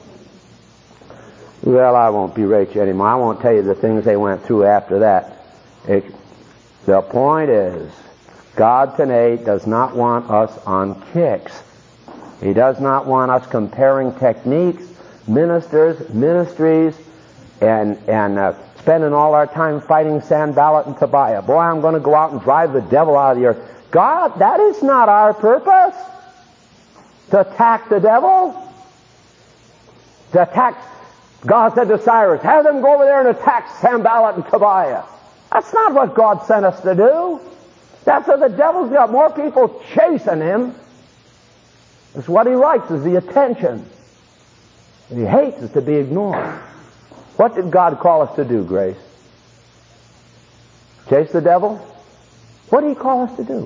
Well, I won't berate you anymore. I won't tell you the things they went through after that. The point is, God tonight does not want us on kicks. He does not want us comparing techniques, ministries, and spending all our time fighting Sanballat and Tobiah. Boy, I'm going to go out and drive the devil out of the earth. God, that is not our purpose. To attack the devil. To attack. God said to Cyrus, have them go over there and attack Sanballat and Tobiah. That's not what God sent us to do. That's what the devil's got more people chasing him. It's what he likes is the attention. What he hates is to be ignored. What did God call us to do, Grace? Chase the devil? What did he call us to do?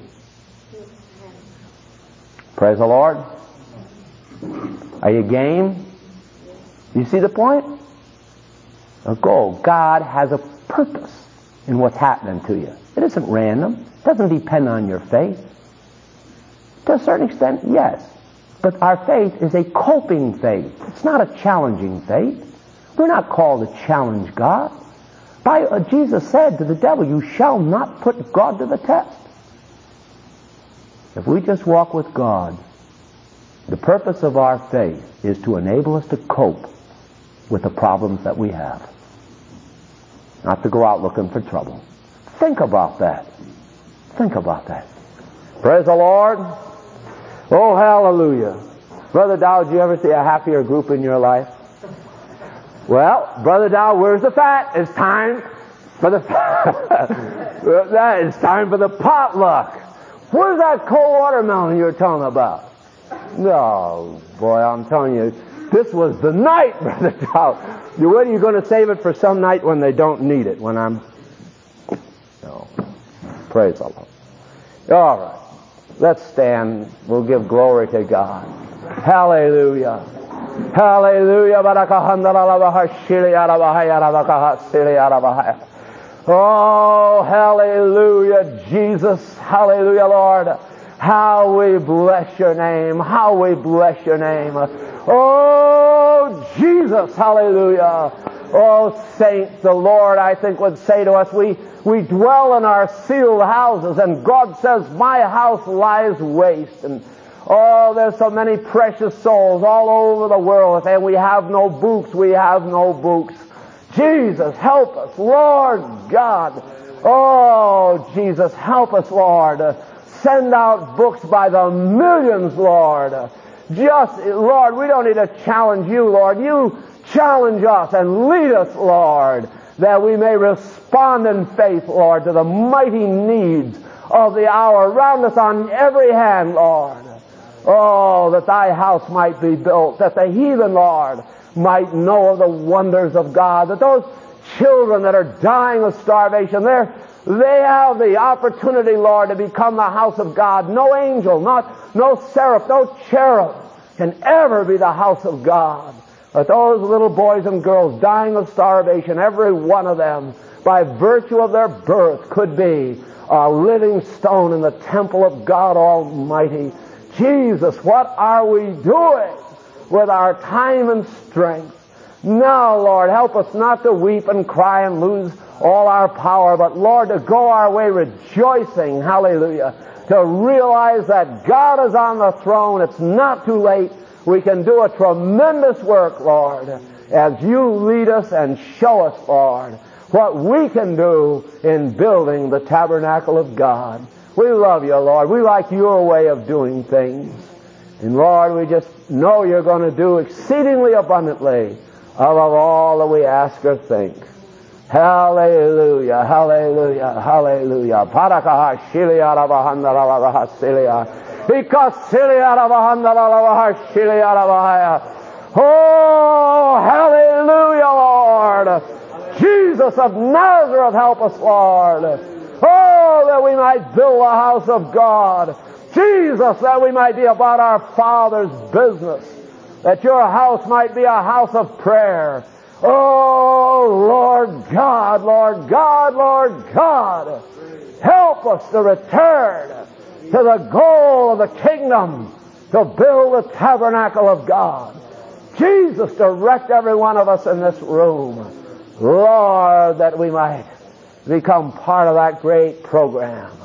Praise the Lord. Are you game? You see the point? A goal. God has a purpose in what's happening to you. It isn't random. It doesn't depend on your faith. To a certain extent, yes. But our faith is a coping faith. It's not a challenging faith. We're not called to challenge God. Jesus said to the devil, you shall not put God to the test. If we just walk with God, the purpose of our faith is to enable us to cope with the problems that we have. Not to go out looking for trouble. Think about that. Think about that. Praise the Lord. Oh, hallelujah. Brother Dow, did you ever see a happier group in your life? Well, Brother Dow, where's the fat? It's time for the it's time for the potluck. Where's that cold watermelon you were telling about? No, boy, I'm telling you, this was the night, Brother Dow. When are you going to save it for some night when they don't need it? When I'm... No. Praise the Lord. All right. Let's stand. We'll give glory to God. Hallelujah. Hallelujah. Oh, hallelujah, Jesus. Hallelujah, Lord. How we bless your name. How we bless your name. Oh, Jesus. Hallelujah. Oh, saints, the Lord, I think, would say to us, we dwell in our sealed houses, and God says, my house lies waste. And oh, there's so many precious souls all over the world, and we have no books, we have no books. Jesus, help us, Lord God. Oh, Jesus, help us, Lord. Send out books by the millions, Lord. Lord, we don't need to challenge you, Lord. You challenge us and lead us, Lord, that we may respond in faith, Lord, to the mighty needs of the hour around us on every hand, Lord. Oh, that thy house might be built, that the heathen, Lord, might know of the wonders of God, that those children that are dying of starvation, they have the opportunity, Lord, to become the house of God. No angel, no seraph, no cherub can ever be the house of God. But those little boys and girls dying of starvation, every one of them, by virtue of their birth, could be a living stone in the temple of God Almighty. Jesus, what are we doing with our time and strength? Now, Lord, help us not to weep and cry and lose all our power, but, Lord, to go our way rejoicing, hallelujah, to realize that God is on the throne. It's not too late. We can do a tremendous work, Lord, as you lead us and show us, Lord, what we can do in building the tabernacle of God. We love you, Lord. We like your way of doing things. And, Lord, we just know you're going to do exceedingly abundantly above all that we ask or think. Hallelujah, hallelujah, hallelujah. Oh, hallelujah, Lord. Jesus of Nazareth, help us, Lord. Oh, that we might build the house of God. Jesus, that we might be about our Father's business. That your house might be a house of prayer. Oh, Lord God, Lord God, Lord God. Help us to return to the goal of the kingdom, to build the tabernacle of God. Jesus, direct every one of us in this room. Lord, that we might become part of that great program.